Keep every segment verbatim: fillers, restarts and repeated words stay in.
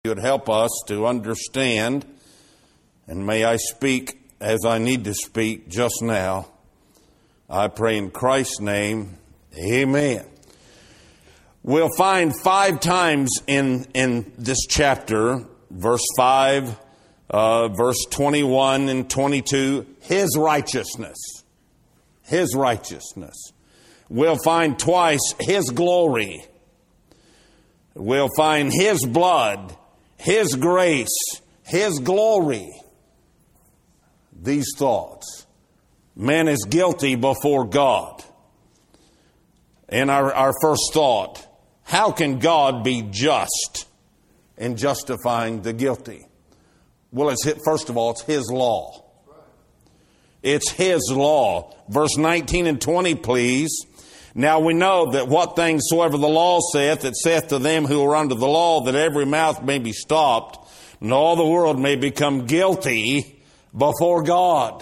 You would help us to understand, and may I speak as I need to speak just now. I pray in Christ's name, amen. We'll find five times in, in this chapter, verse five, uh, verse twenty-one and twenty-two, His righteousness. His righteousness. We'll find twice His glory. We'll find His blood, His grace, His glory. These thoughts. Man is guilty before God. And our, our first thought, how can God be just in justifying the guilty? Well, it's first of all, it's His law. It's His law. Verse nineteen and twenty, please. Now we know that what things soever the law saith, it saith to them who are under the law, that every mouth may be stopped, and all the world may become guilty before God.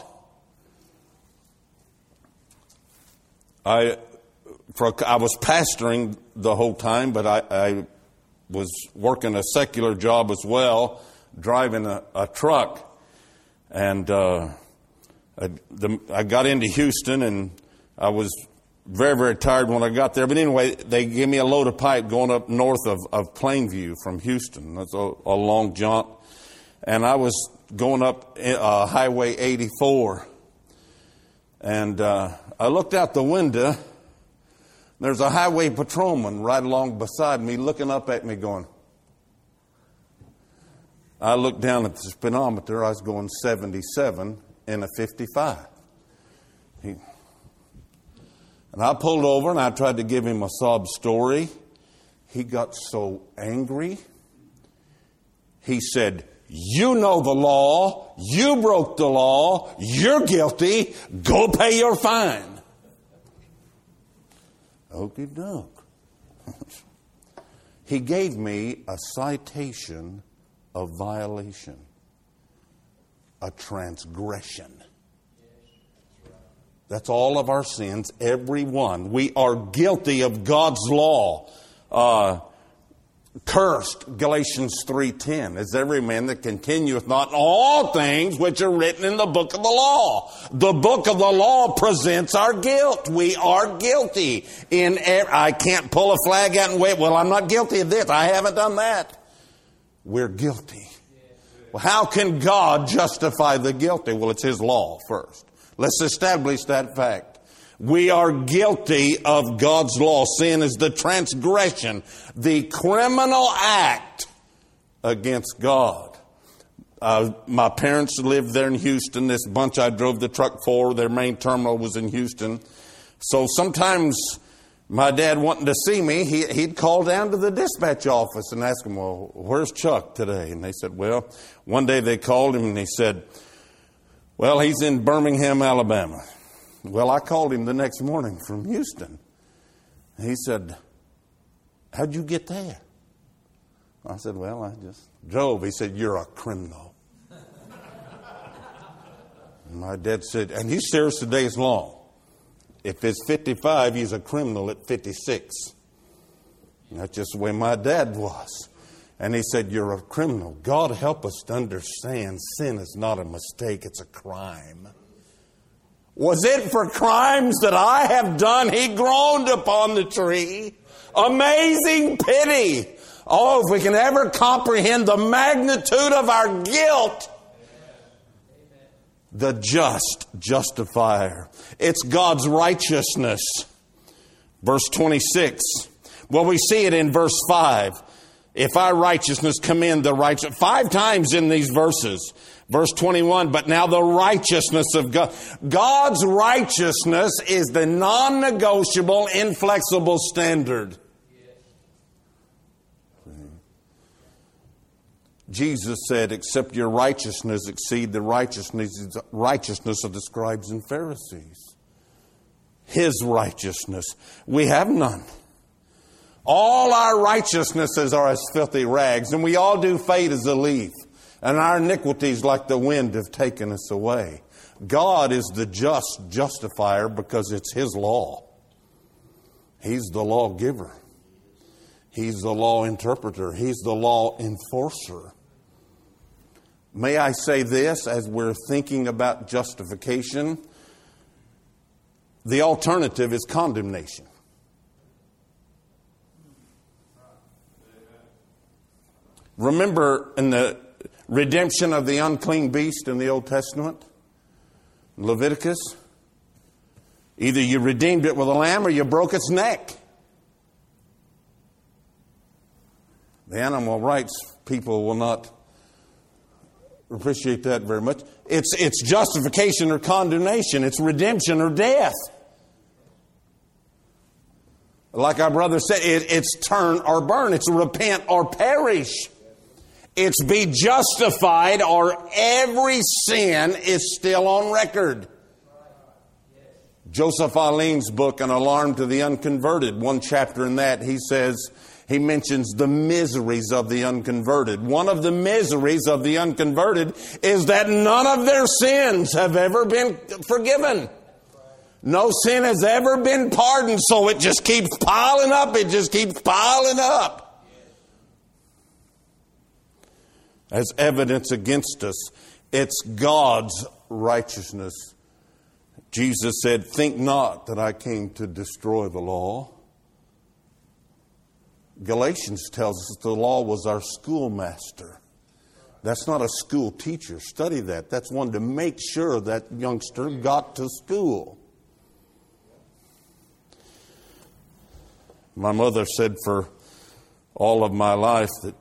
I, for, I was pastoring the whole time, but I, I was working a secular job as well, driving a, a truck. And uh, I, the, I got into Houston, and I was very, very tired when I got there. But anyway, they gave me a load of pipe going up north of, of Plainview from Houston. That's a, a long jaunt. And I was going up uh, Highway eighty-four. And uh, I looked out the window. There's a highway patrolman right along beside me looking up at me going. I looked down at the speedometer. I was going seventy-seven in a fifty-five. He... And I pulled over and I tried to give him a sob story. He got so angry. He said, "You know the law. You broke the law. You're guilty. Go pay your fine." Okie doke. He gave me a citation of violation, a transgression. That's all of our sins, every one. We are guilty of God's law. Uh, cursed, Galatians three ten, is every man that continueth not in all things which are written in the book of the law. The book of the law presents our guilt. We are guilty. In every, I can't pull a flag out and wait, well, I'm not guilty of this. I haven't done that. We're guilty. Well, how can God justify the guilty? Well, it's His law first. Let's establish that fact. We are guilty of God's law. Sin is the transgression, the criminal act against God. Uh, my parents lived there in Houston. This bunch I drove the truck for, their main terminal was in Houston. So sometimes my dad wanting to see me, he, he'd call down to the dispatch office and ask him, "Well, where's Chuck today?" And they said, well, one day they called him and he said, "Well, he's in Birmingham, Alabama." Well, I called him the next morning from Houston. He said, "How'd you get there?" I said, "Well, I just drove." He said, "You're a criminal." And my dad said, and he serves today's law. If it's fifty-five, he's a criminal at fifty-six. And that's just the way my dad was. And he said, "You're a criminal." God help us to understand sin is not a mistake, it's a crime. Was it for crimes that I have done? He groaned upon the tree. Amazing pity. Oh, if we can ever comprehend the magnitude of our guilt. The just justifier. It's God's righteousness. Verse twenty-six. Well, we see it in verse five. If our righteousness commend the righteous. Five times in these verses. Verse twenty-one, but now the righteousness of God. God's righteousness is the non-negotiable, inflexible standard. Jesus said, "Except your righteousness exceed the righteousness, righteousness of the scribes and Pharisees." His righteousness. We have none. All our righteousnesses are as filthy rags, and we all do fade as a leaf. And our iniquities like the wind have taken us away. God is the just justifier because it's His law. He's the lawgiver. He's the law interpreter. He's the law enforcer. May I say this as we're thinking about justification? The alternative is condemnation. Remember in the redemption of the unclean beast in the Old Testament, Leviticus? Either you redeemed it with a lamb or you broke its neck. The animal rights people will not appreciate that very much. It's, it's justification or condemnation. It's redemption or death. Like our brother said, it, it's turn or burn. It's repent or perish. It's be justified or every sin is still on record. Joseph Allen's book, An Alarm to the Unconverted, one chapter in that, he says, he mentions the miseries of the unconverted. One of the miseries of the unconverted is that none of their sins have ever been forgiven. No sin has ever been pardoned, so it just keeps piling up. It just keeps piling up. As evidence against us, it's God's righteousness. Jesus said, "Think not that I came to destroy the law." Galatians tells us the law was our schoolmaster. That's not a school teacher. Study that. That's one to make sure that youngster got to school. My mother said for all of my life that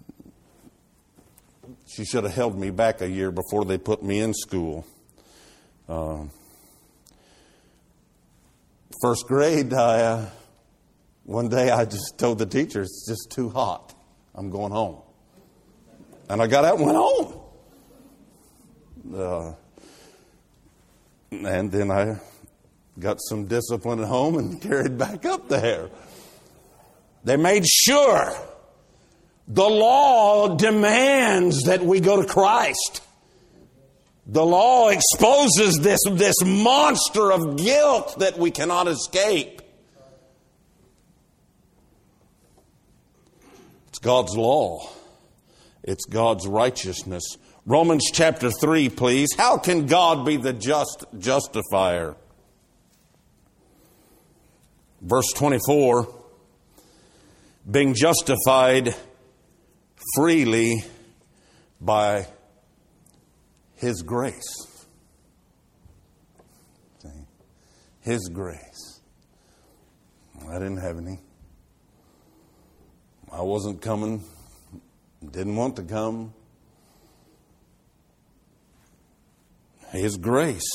she should have held me back a year before they put me in school. Uh, first grade, I... Uh, One day I just told the teacher, it's just too hot. I'm going home. And I got out and went home. Uh, and then I got some discipline at home and carried back up there. They made sure the law demands that we go to Christ. The law exposes this, this monster of guilt that we cannot escape. It's God's law. It's God's righteousness. Romans chapter three, please. How can God be the just justifier? Verse twenty-four. Being justified freely by His grace. See? His grace. I didn't have any. I wasn't coming, didn't want to come. His grace.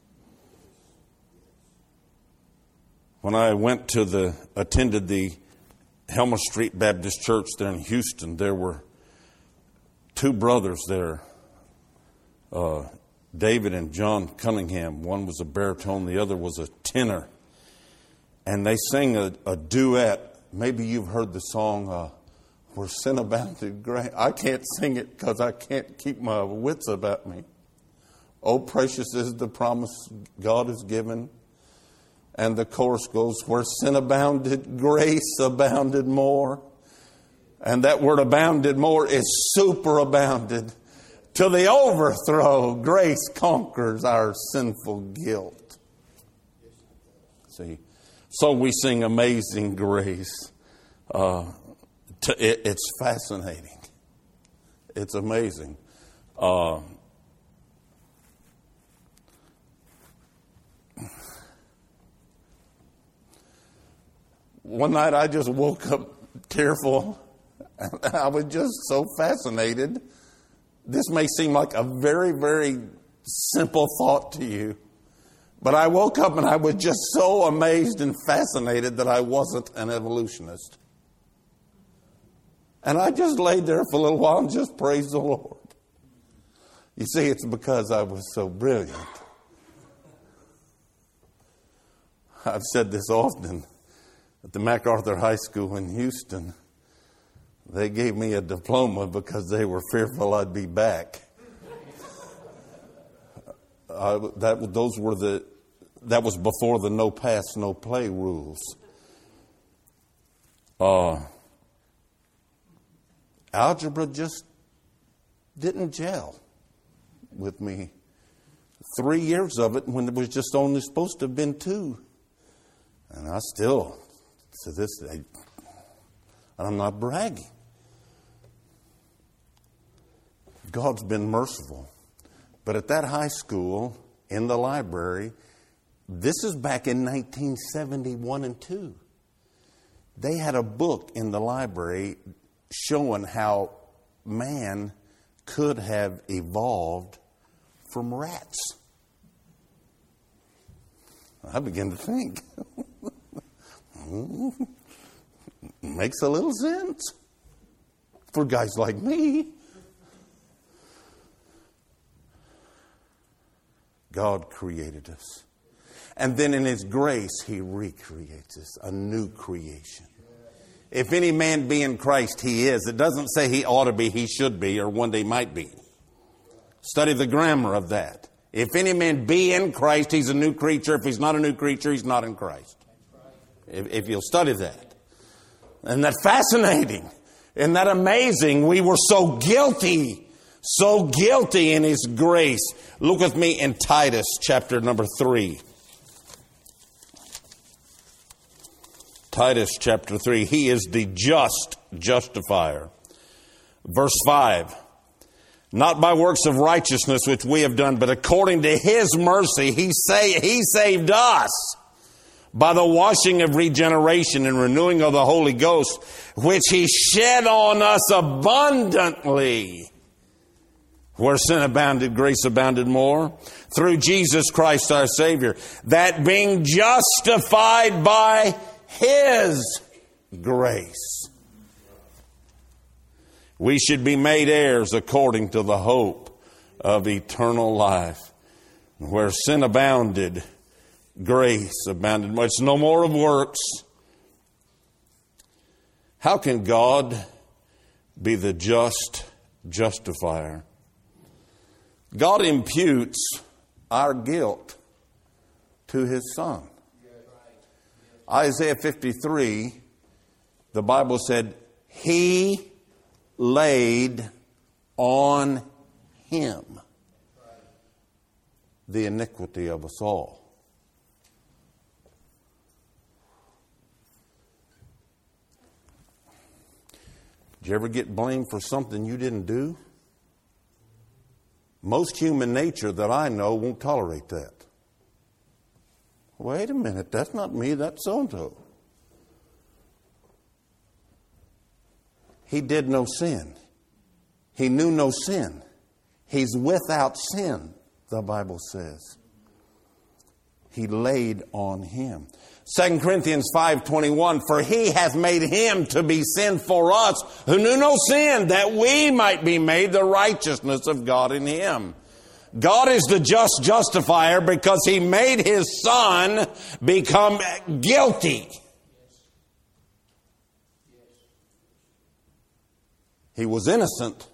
When I went to the, attended the Helmer Street Baptist Church there in Houston, there were two brothers there, uh, David and John Cunningham. One was a baritone, the other was a tenor. And they sang a, a duet. Maybe you've heard the song, uh, Where Sin Abounded Grace. I can't sing it because I can't keep my wits about me. Oh, precious is the promise God has given. And the chorus goes, where sin abounded, grace abounded more. And that word abounded more is superabounded. To the overthrow, grace conquers our sinful guilt. See? So we sing Amazing Grace. Uh, to, it, it's fascinating. It's amazing. Uh, one night I just woke up tearful. I was just so fascinated. This may seem like a very, very simple thought to you. But I woke up and I was just so amazed and fascinated that I wasn't an evolutionist. And I just laid there for a little while and just praised the Lord. You see, it's because I was so brilliant. I've said this often. At the MacArthur High School in Houston, they gave me a diploma because they were fearful I'd be back. I, that those were the that was before the no pass, no play rules. Uh, algebra just didn't gel with me. Three years of it when it was just only supposed to have been two. And I still, to this day, and I'm not bragging. God's been merciful. But at that high school, in the library, this is back in nineteen seventy-one and two. They had a book in the library showing how man could have evolved from rats. I began to think, makes a little sense for guys like me. God created us. And then in His grace, He recreates us, a new creation. If any man be in Christ, he is. It doesn't say he ought to be, he should be, or one day might be. Study the grammar of that. If any man be in Christ, he's a new creature. If he's not a new creature, he's not in Christ. If, if you'll study that. Isn't that fascinating? Isn't that amazing? We were so guilty, so guilty in His grace. Look with me in Titus chapter number three. Titus chapter three. He is the just justifier. Verse five. Not by works of righteousness which we have done, but according to His mercy, He say He saved us by the washing of regeneration and renewing of the Holy Ghost, which He shed on us abundantly. Where sin abounded, grace abounded more. Through Jesus Christ our Savior, that being justified by His grace, we should be made heirs according to the hope of eternal life. Where sin abounded, grace abounded much. No more of works. How can God be the just justifier? God imputes our guilt to His Son. Isaiah fifty-three, the Bible said, He laid on Him the iniquity of us all. Did you ever get blamed for something you didn't do? Most human nature that I know won't tolerate that. Wait a minute, that's not me, that's so-and-so. He did no sin. He knew no sin. He's without sin, the Bible says. He laid on Him. Second Corinthians five twenty-one, for He hath made Him to be sin for us, who knew no sin, that we might be made the righteousness of God in Him. God is the just justifier because He made His Son become guilty. He was innocent,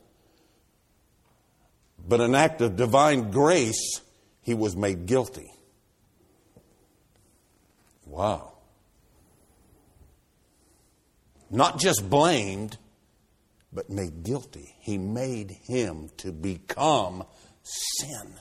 but an act of divine grace, He was made guilty. Wow. Not just blamed, but made guilty. He made Him to become sin.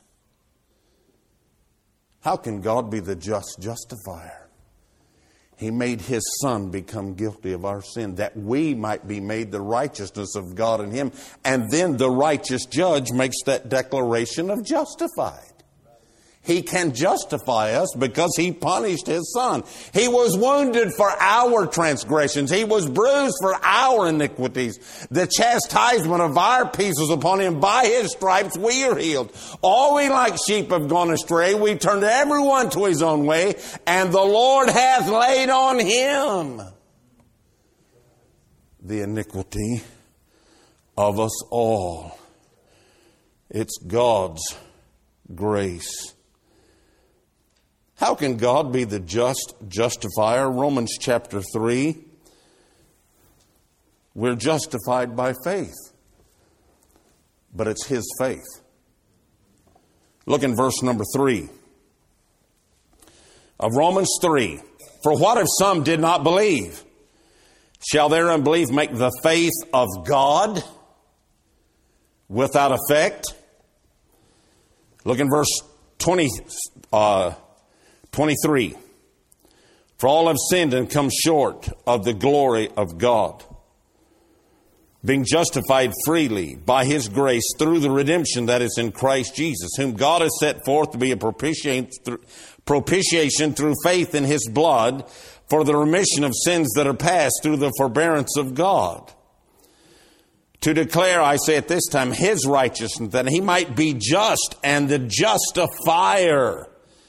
How can God be the just justifier? He made His Son become guilty of our sin, that we might be made the righteousness of God in Him. And then the righteous judge makes that declaration of justified. He can justify us because He punished His Son. He was wounded for our transgressions. He was bruised for our iniquities. The chastisement of our peace was upon Him. By His stripes we are healed. All we like sheep have gone astray. We turned everyone to his own way, and the Lord hath laid on Him the iniquity of us all. It's God's grace. How can God be the just justifier? Romans chapter three. We're justified by faith. But it's His faith. Look in verse number three of Romans three. For what if some did not believe? Shall their unbelief make the faith of God without effect? Look in verse twenty, uh, twenty-three. For all have sinned and come short of the glory of God, being justified freely by His grace through the redemption that is in Christ Jesus, whom God has set forth to be a propitiation through faith in His blood for the remission of sins that are past through the forbearance of God. To declare, I say at this time, His righteousness, that He might be just and the justifier.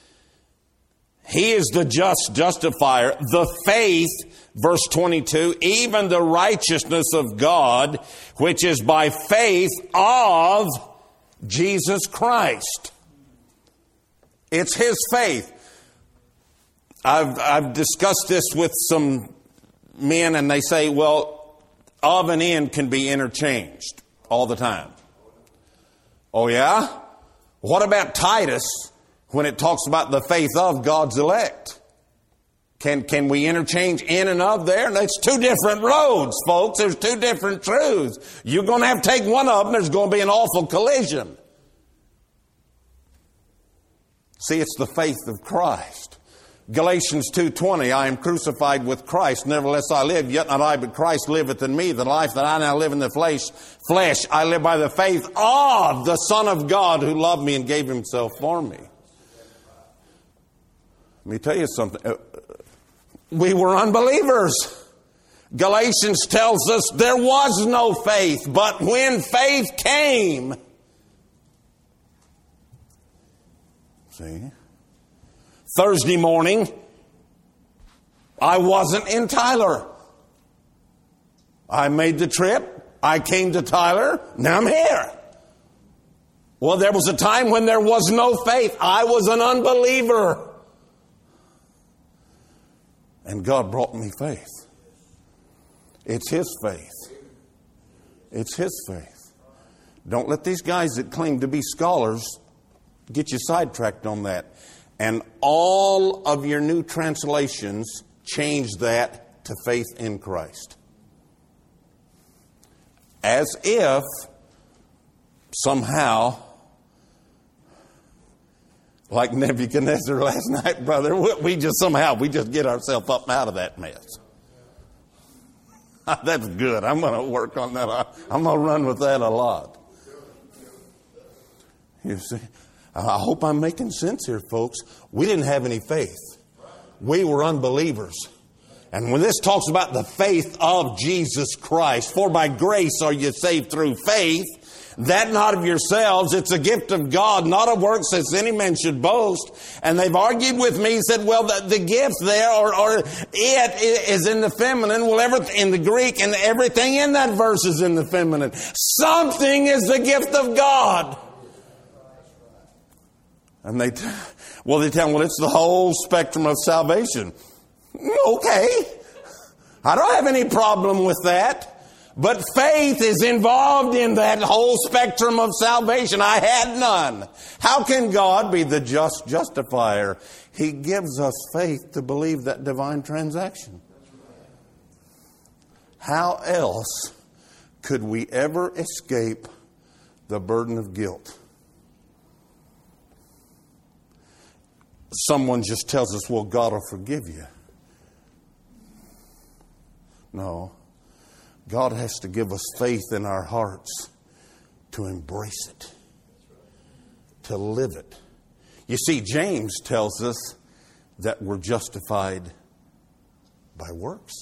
He is the just justifier. The faith, verse twenty-two, even the righteousness of God, which is by faith of Jesus Christ. It's His faith. I've, I've discussed this with some men, and they say, well, of and in can be interchanged all the time. Oh yeah? What about Titus when it talks about the faith of God's elect? Can, can we interchange in and of there? And it's two different roads, folks. There's two different truths. You're going to have to take one of them. There's going to be an awful collision. See, it's the faith of Christ. Galatians two twenty, I am crucified with Christ, nevertheless I live, yet not I, but Christ liveth in me. The life that I now live in the flesh, flesh, I live by the faith of the Son of God who loved me and gave Himself for me. Let me tell you something. We were unbelievers. Galatians tells us there was no faith, but when faith came, see, Thursday morning, I wasn't in Tyler. I made the trip. I came to Tyler. Now I'm here. Well, there was a time when there was no faith. I was an unbeliever. And God brought me faith. It's His faith. It's His faith. Don't let these guys that claim to be scholars get you sidetracked on that. And all of your new translations change that to faith in Christ. As if somehow, like Nebuchadnezzar last night, brother, we just somehow, we just get ourselves up out of that mess. That's good. I'm going to work on that. I'm going to run with that a lot. You see? I hope I'm making sense here, folks. We didn't have any faith. We were unbelievers. And when this talks about the faith of Jesus Christ, for by grace are you saved through faith, that not of yourselves, it's a gift of God, not of works, as any man should boast. And they've argued with me, said, well, the, the gift there, or, or it is in the feminine, well, everything in the Greek, and everything in that verse is in the feminine. Something is the gift of God. And they, t- well, they tell them, well, it's the whole spectrum of salvation. Okay. I don't have any problem with that. But faith is involved in that whole spectrum of salvation. I had none. How can God be the just justifier? He gives us faith to believe that divine transaction. How else could we ever escape the burden of guilt? Someone just tells us, well, God will forgive you. No. God has to give us faith in our hearts to embrace it, to live it. You see, James tells us that we're justified by works.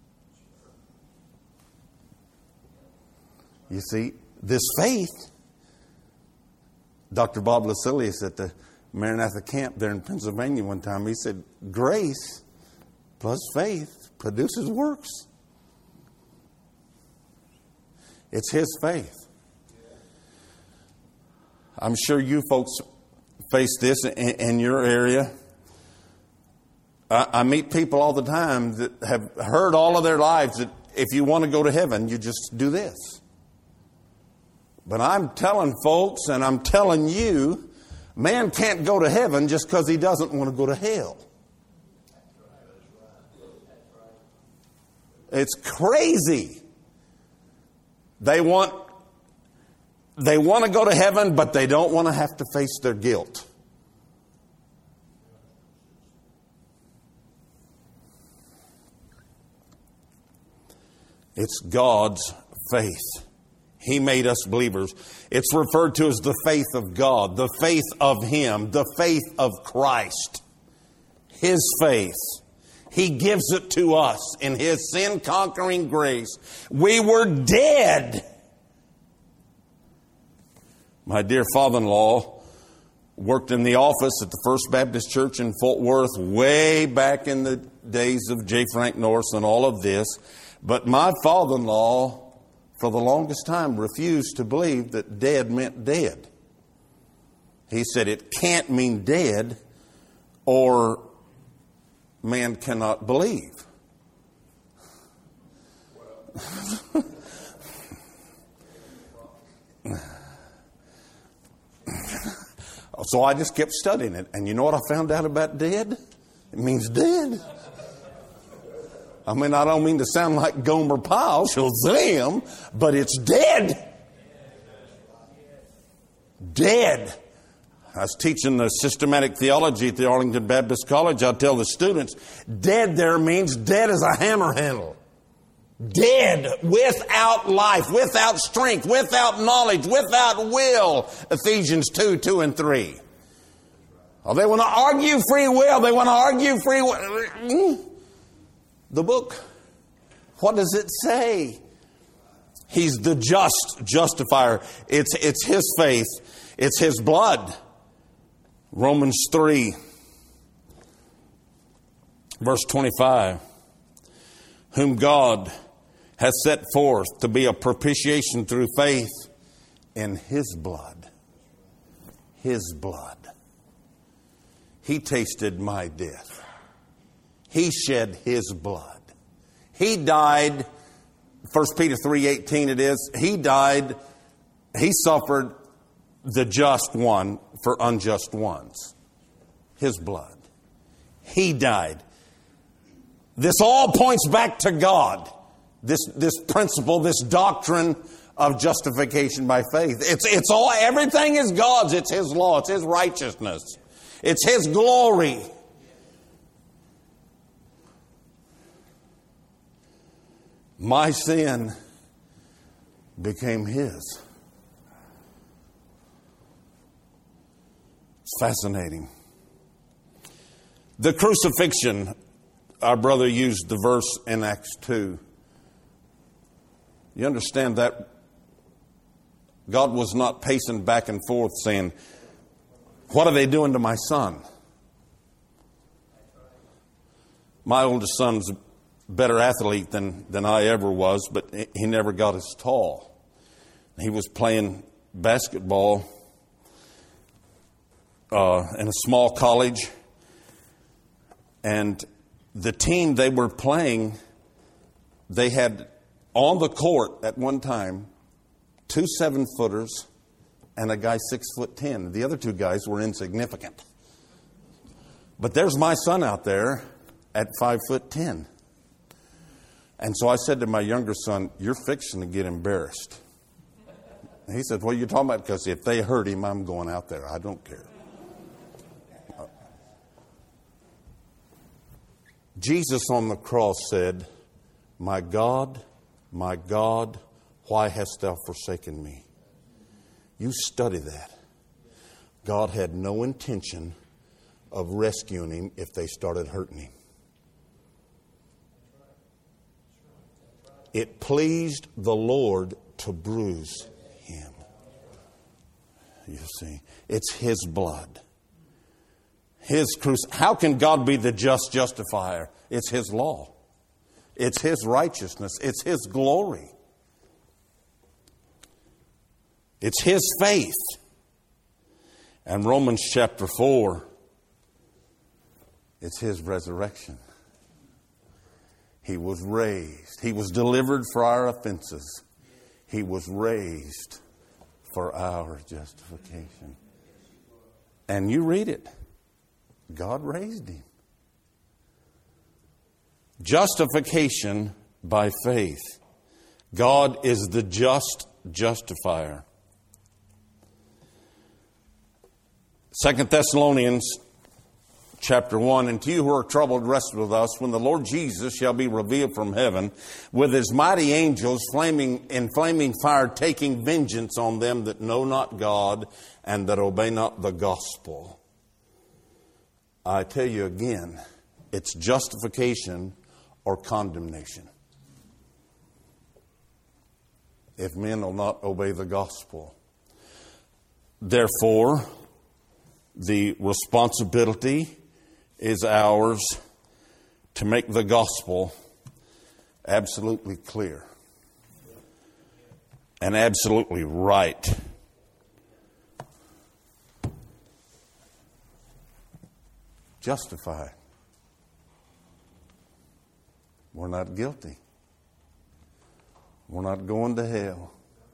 You see, this faith, Doctor Bob Lasilius at the Maranatha camp there in Pennsylvania one time, he said, grace plus faith produces works. It's His faith. I'm sure you folks face this in, in your area. I, I meet people all the time that have heard all of their lives that if you want to go to heaven, you just do this. But I'm telling folks, and I'm telling you, man can't go to heaven just because he doesn't want to go to hell. It's crazy. They want, they want to go to heaven, but they don't want to have to face their guilt. It's God's faith. He made us believers. It's referred to as the faith of God, the faith of Him, the faith of Christ. His faith. He gives it to us in His sin-conquering grace. We were dead. My dear father-in-law worked in the office at the First Baptist Church in Fort Worth way back in the days of J. Frank Norris and all of this. But my father-in-law, for the longest time, refused to believe that dead meant dead. He said it can't mean dead or man cannot believe. So I just kept studying it. And you know what I found out about dead? It means dead. I mean, I don't mean to sound like Gomer Pyle, Shazam, but it's dead. Dead. I was teaching the systematic theology at the Arlington Baptist College. I tell the students, dead there means dead as a hammer handle. Dead, without life, without strength, without knowledge, without will. Ephesians two, two and three. Oh, they want to argue free will. They want to argue free will. The book, what does it say? He's the just justifier. It's, it's His faith. It's His blood. Romans three, verse twenty-five. Whom God has set forth to be a propitiation through faith in His blood. His blood. He tasted my death. He shed His blood. He died, First Peter three eighteen it is, He died, He suffered the just one for unjust ones. His blood. He died. This all points back to God. This, this principle, this doctrine of justification by faith. It's, it's all, everything is God's. It's His law. It's His righteousness. It's His glory. My sin became His. It's fascinating. The crucifixion, our brother used the verse in Acts two. You understand that God was not pacing back and forth saying, what are they doing to my son? My oldest son's a better athlete than, than I ever was, but he never got as tall. He was playing basketball uh, in a small college, and the team they were playing, they had on the court at one time two seven-footers and a guy six foot ten. The other two guys were insignificant. But there's my son out there at five foot ten. And so I said to my younger son, you're fixing to get embarrassed. And he said, what are you talking about? Because if they hurt him, I'm going out there. I don't care. Jesus on the cross said, my God, my God, why hast thou forsaken me? You study that. God had no intention of rescuing him if they started hurting him. It pleased the Lord to bruise him. You see, it's His blood. His cruci- How can God be the just justifier? It's His law. It's His righteousness. It's His glory. It's His faith. And Romans chapter four, it's His resurrection. He was raised. He was delivered for our offenses. He was raised for our justification. And you read it. God raised Him. Justification by faith. God is the just justifier. Second Thessalonians chapter one, and to you who are troubled, rest with us, when the Lord Jesus shall be revealed from heaven with his mighty angels flaming in flaming fire, taking vengeance on them that know not God and that obey not the gospel. I tell you again, it's justification or condemnation if men will not obey the gospel. Therefore, the responsibility is ours to make the gospel absolutely clear and absolutely right. Justified. We're not guilty. We're not going to hell.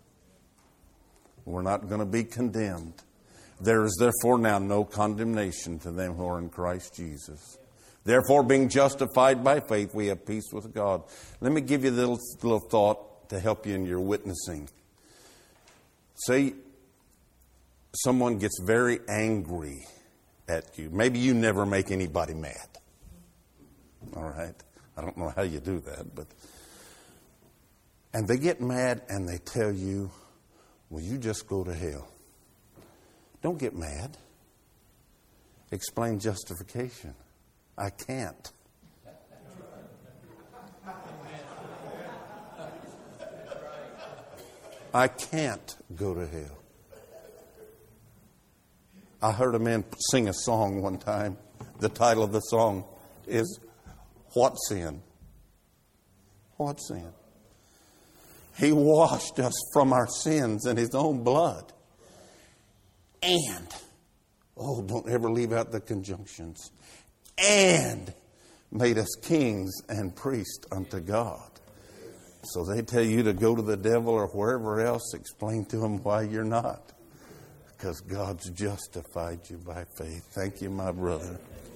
We're not going to be condemned. There is therefore now no condemnation to them who are in Christ Jesus. Therefore, being justified by faith, we have peace with God. Let me give you a little, little thought to help you in your witnessing. Say someone gets very angry at you. Maybe you never make anybody mad. All right? I don't know how you do that, but... And they get mad and they tell you, well, you just go to hell. Don't get mad. Explain justification. I can't. I can't go to hell. I heard a man sing a song one time. The title of the song is, What Sin? What sin? He washed us from our sins in his own blood. And, oh, don't ever leave out the conjunctions. And made us kings and priests unto God. So they tell you to go to the devil or wherever else, explain to them why you're not. Because God's justified you by faith. Thank you, my brother.